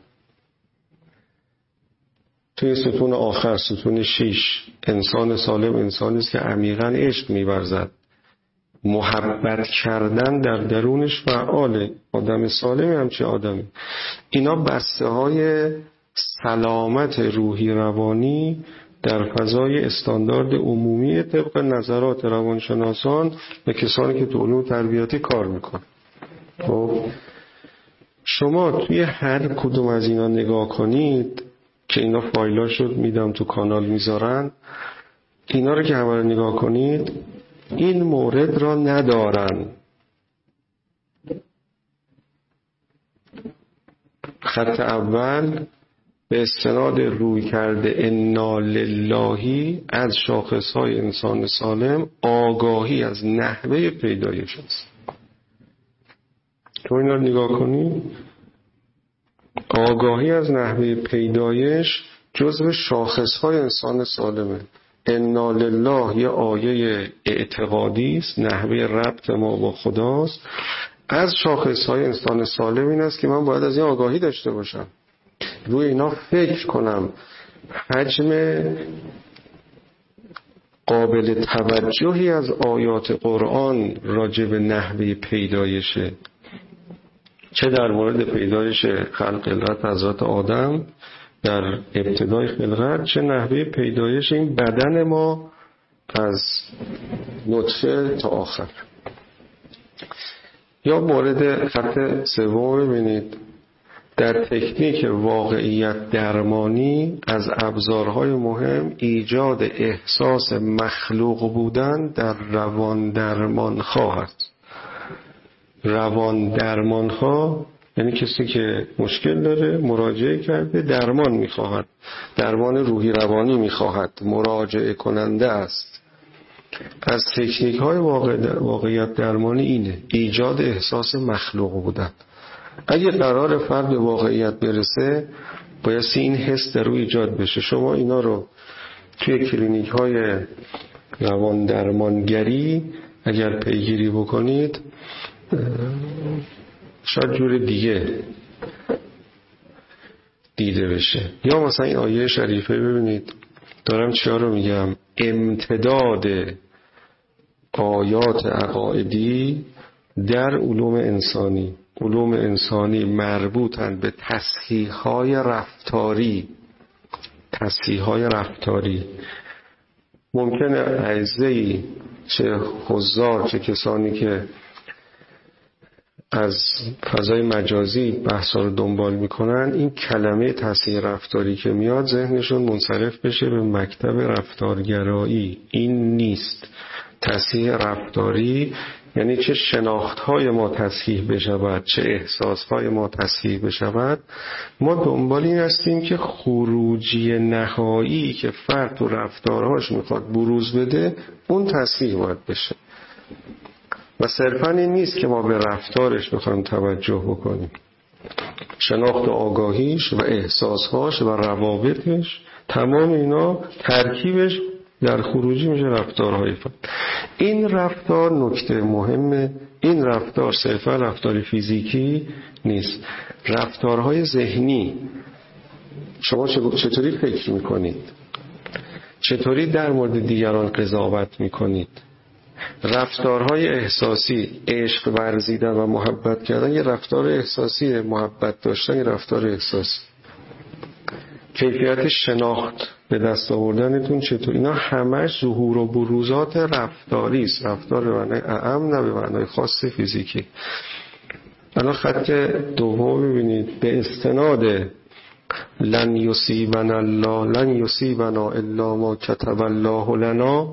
توی ستون آخر، ستون شش، انسان سالم انسانی است که عمیقاً عشق می‌ورزد، محبت کردن در درونش فعاله. آدم سالمی همچه آدمی. اینا بسته های سلامت روحی روانی در فضای استاندارد عمومی طبق نظرات روانشناسان و کسانی که تو علوم تربیتی کار میکنن. خب شما توی هر کدوم از اینا نگاه کنید که اینا فایلاشو میدم تو کانال میذارن، اینا رو که همه رو نگاه کنید این مورد را ندارن. خط اول به استناد روی کرده انا للهی از شاخصهای انسان سالم آگاهی از نحوه پیدایش است. تو اینا نگاه کنی، آگاهی از نحوه پیدایش جزو شاخصهای انسان سالمه. انا لله یه آیه اعتقادی است، نحوه ربط ما با خداست. از شاخصهای انسان سالم این است که من باید از این آگاهی داشته باشم، روی اینا فکر کنم، حجم قابل توجهی از آیات قرآن راجع به نحوه پیدایشه، چه در مورد پیدایش خلق خلقت حضرت آدم در ابتدای خلقت، چه نحوه پیدایش این بدن ما از نطفه تا آخر. یا مورد خط سوم ببینید، در تکنیک واقعیت درمانی از ابزارهای مهم ایجاد احساس مخلوق بودن در روان درمانخواه است. روان درمانخواه یعنی کسی که مشکل داره، مراجعه کرده، درمان میخواهد، درمان روحی روانی میخواهد، مراجعه کننده است. از تکنیک های واقعیت درمانی اینه، ایجاد احساس مخلوق بودن. اگه قرار فرد به واقعیت برسه بایستی این حس در او ایجاد بشه. شما اینا رو توی کلینیک های روان درمانگری اگر پیگیری بکنید شاید جور دیگه دیده بشه. یا مثلا این آیه شریفه ببینید، دارم چیا رو میگم، امتداد آیات عقائدی در علوم انسانی. علوم انسانی مربوطن به تصحیح‌های رفتاری. تصحیح‌های رفتاری ممکنه اجزایی، چه حضار چه کسانی که از فضای مجازی بحثا رو دنبال میکنن، این کلمه تصحیح رفتاری که میاد ذهنشون منصرف بشه به مکتب رفتارگرایی. این نیست. تصحیح رفتاری یعنی چه شناختهای ما تصحیح بشود، چه احساسهای ما تصحیح بشود. ما دنبال این هستیم که خروجی نهایی که فرد تو رفتارهاش میخواد بروز بده اون تصحیح باید بشه و صرفاً این نیست که ما به رفتارش بخوایم توجه بکنیم. شناخت و آگاهیش و احساسهاش و روابطش، تمام اینا ترکیبش در خروجی میشه رفتارهای فرد. این رفتار نکته مهمه. این رفتار صرفا رفتار فیزیکی نیست، رفتارهای ذهنی. شما چطوری فکر میکنید، چطوری در مورد دیگران قضاوت میکنید. رفتارهای احساسی، عشق ورزیدن و محبت کردن یه رفتار احساسی، محبت داشتن یه رفتار احساسی. کیفیت شناخت به دست آوردنتون چطور، اینا همش ظهور و بروزات رفتاری است. رفتار به معنای اعم، نه به معنای خاص فیزیکی. الان خط دوم ببینید، به استناد لن یصیبنا الله لن یصیبنا الا ما کتب الله لنا،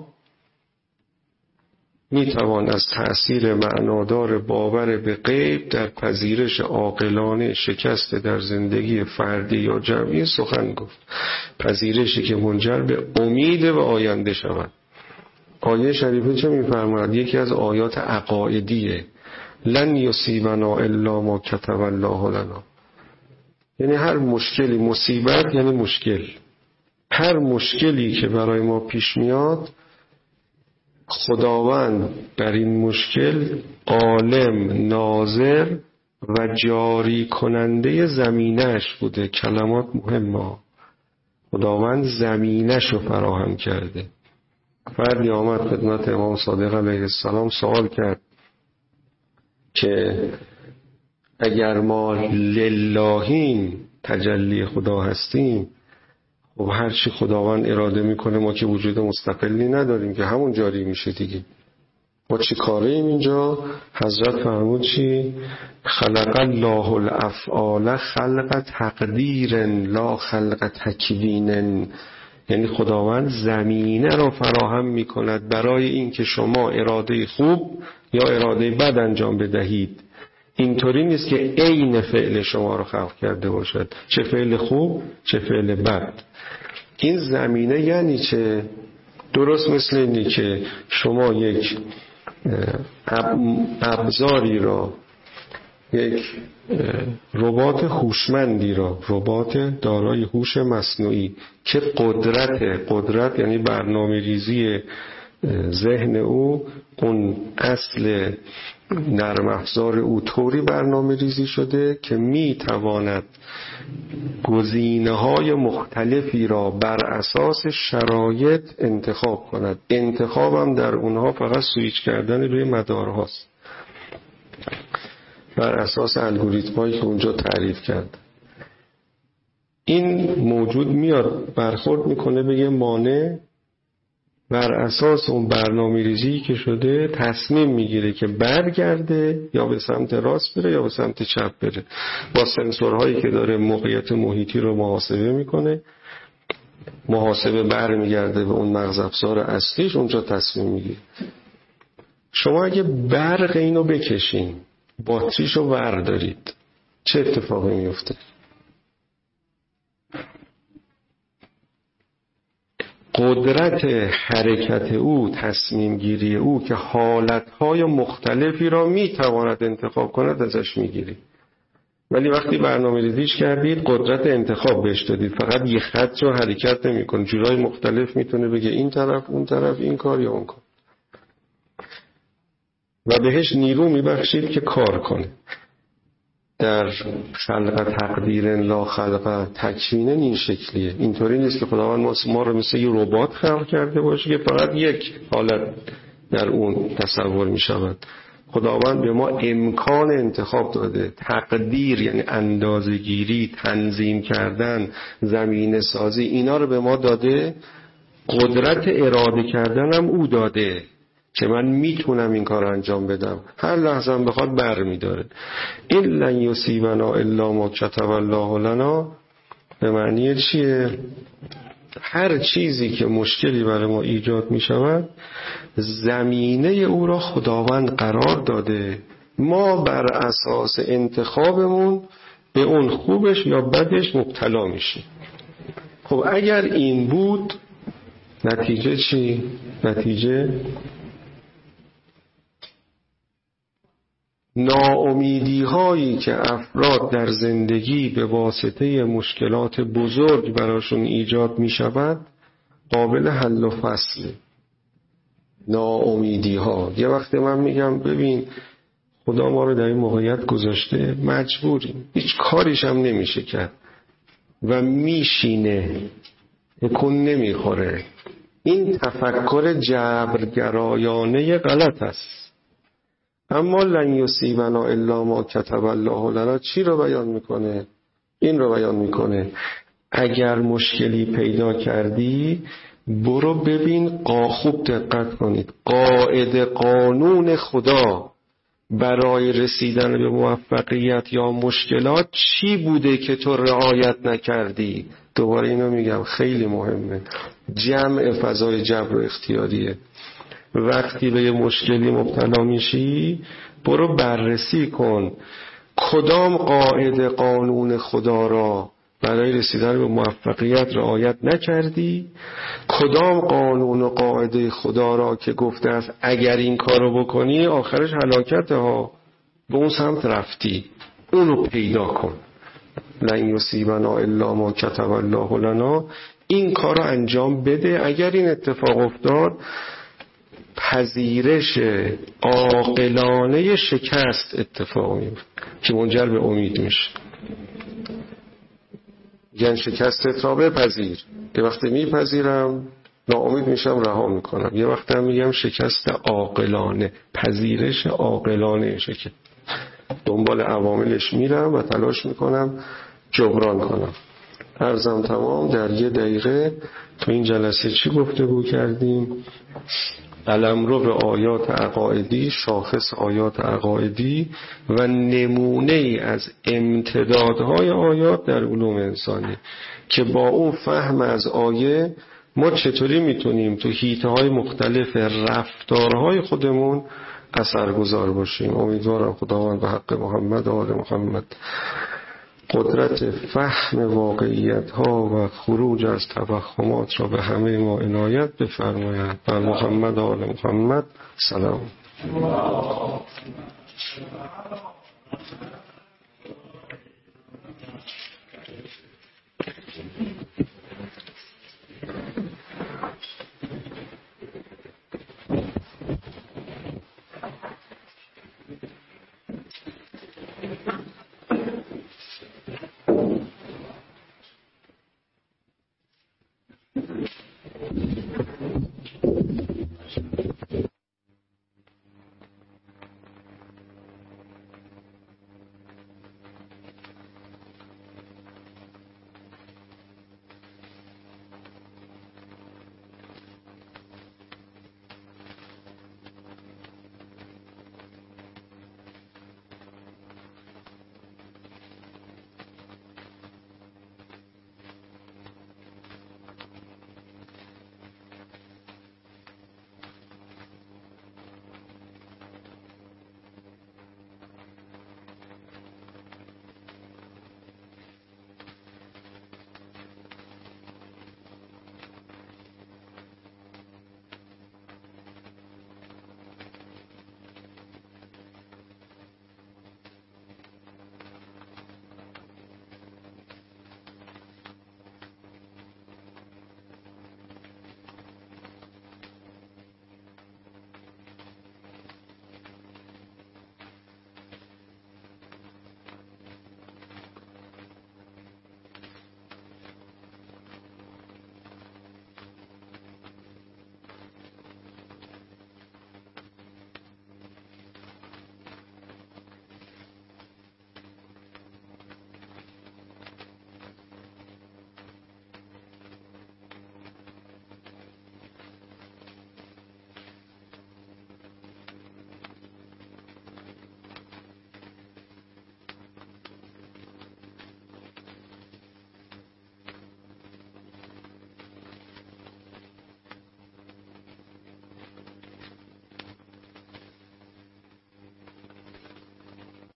می توان از تأثیر معنادار باور به غیب در پذیرش عاقلانه شکست در زندگی فردی یا جمعی سخن گفت. پذیرشی که منجر به امید و آینده شود. آیه شریفه چه می‌فرماید؟ یکی از آیات عقایدیه، لن یصیبنا الا ما کتب الله لنا. یعنی هر مشکلی، مصیبت یعنی مشکل، هر مشکلی که برای ما پیش میاد خداوند بر این مشکل عالم، ناظر و جاری کننده زمینش بوده. کلمات مهمه. خداوند زمینش رو فراهم کرده. فردی آمد خدمت امام صادق علیه السلام سوال کرد که اگر ما للهیم، تجلی خدا هستیم، خب هر چی خداوند اراده میکنه ما که وجود مستقلی نداریم که همون جاری میشه دیگه. ما چی کاره ایم اینجا؟ حضرت فرمود چی؟ خلق الله الافعال خلق تقدیر لا خلق تکوین. یعنی خداوند زمینه رو فراهم میکند برای این که شما اراده خوب یا اراده بد انجام بدهید. اینطوری نیست که عین فعل شما رو خلق کرده باشد، چه فعل خوب چه فعل بد. این زمینه یعنی چه؟ درست مثل اینی که شما یک ابزاری را، یک ربات هوشمندی را، ربات دارای هوش مصنوعی که قدرت قدرت یعنی برنامه ریزی ذهن او، اون اصل نرم افزار او طوری برنامه ریزی شده که می تواند گزینه‌های مختلفی را بر اساس شرایط انتخاب کند. انتخابم در اونها فقط سویچ کردن روی مدارهاست بر اساس الگوریتمایی که اونجا تعریف کرد. این موجود میاد برخورد میکنه به یه مانع، بر اساس اون برنامه‌ریزی که شده تصمیم میگیره که برگرده یا به سمت راست بره یا به سمت چپ بره. با سنسورهایی که داره موقعیت محیطی رو محاسبه میکنه، محاسبه برمیگرده به اون مغز افزار اصلیش، اونجا تصمیم میگیره. شما اگه برق اینو بکشین، باتریشو ور دارید، چه اتفاقی میفته؟ قدرت حرکت او، تصمیم گیری او که حالتهای مختلفی را میتواند انتخاب کند ازش میگیری. ولی وقتی برنامه ریزیش کردید قدرت انتخاب بهش دادید، فقط یه خط رو حرکت نمی‌کنه، جورای مختلف میتونه بگه این طرف اون طرف، این کار یا اون کار، و بهش نیرو میبخشید که کار کنه. در خلق تقدیر لا خلق تکوین این شکلیه. اینطوری نیست که خداوند ما رو مثل یه ربات خلق کرده باشه که فقط یک حالت در اون تصور می شود. خداوند به ما امکان انتخاب داده. تقدیر یعنی اندازه‌گیری، تنظیم کردن، زمینه سازی، اینا رو به ما داده. قدرت اراده کردن هم او داده که من میتونم این کار انجام بدم، هر لحظه هم بخواد بر میداره. این لن یصیبنا الا ما کتب الله لنا به معنی چیه؟ هر چیزی که مشکلی برای ما ایجاد میشود زمینه او را خداوند قرار داده، ما بر اساس انتخابمون به اون خوبش یا بدش مبتلا میشیم. خب اگر این بود نتیجه چی؟ نتیجه ناامیدی هایی که افراد در زندگی به واسطه مشکلات بزرگ براشون ایجاد می شود قابل حل و فصله. ناامیدی ها، یه وقت من میگم ببین خدا ما رو در این موقعیت گذاشته، مجبوریم، هیچ کاریش هم نمیشه کرد و میشینه، تکون نمیخوره. این تفکر جبرگرایانه غلط است. اما لن یصیبنا الا ما کتب الله لنا چی رو بیان میکنه؟ این رو بیان میکنه اگر مشکلی پیدا کردی برو ببین، خوب دقت کنید، قاعده قانون خدا برای رسیدن به موفقیت یا مشکلات چی بوده که تو رعایت نکردی؟ دوباره اینو میگم خیلی مهمه، جمع فضای جبر و اختیاریه. وقتی به یه مشکلی مبتلا میشی برو بررسی کن کدام قاعده قانون خدا را برای رسیدن به موفقیت رعایت نکردی، کدام قانون و قاعده خدا را که گفته است اگر این کارو بکنی آخرش هلاکت ها، به اون سمت رفتی، اونو پیدا کن. لن یصیبنا الا ما کتب الله لنا، این کارو انجام بده. اگر این اتفاق افتاد پذیرش عاقلانه شکست اتفاق میفته که منجر به امید میشه. یعنی شکستت را بپذیر. یه وقتی میپذیرم ناامید میشم رها میکنم، یه وقتی هم میگم شکست عاقلانه، پذیرش عاقلانه شکست، دنبال عواملش میرم و تلاش میکنم جبران کنم. عرضم تمام. در یه دقیقه تو این جلسه چی گفتگو کردیم؟ قلمرو به آیات عقائدی، شاخص آیات عقائدی و نمونه ای از امتدادهای آیات در علوم انسانی که با اون فهم از آیه ما چطوری میتونیم تو حیطه‌های مختلف رفتارهای خودمون اثرگذار باشیم. امیدوارم خداوند به حق محمد و آل محمد قدرت فهم واقعیت ها و خروج از توهمات را به همه ما عنایت بفرماید. بر محمد و آل محمد سلام.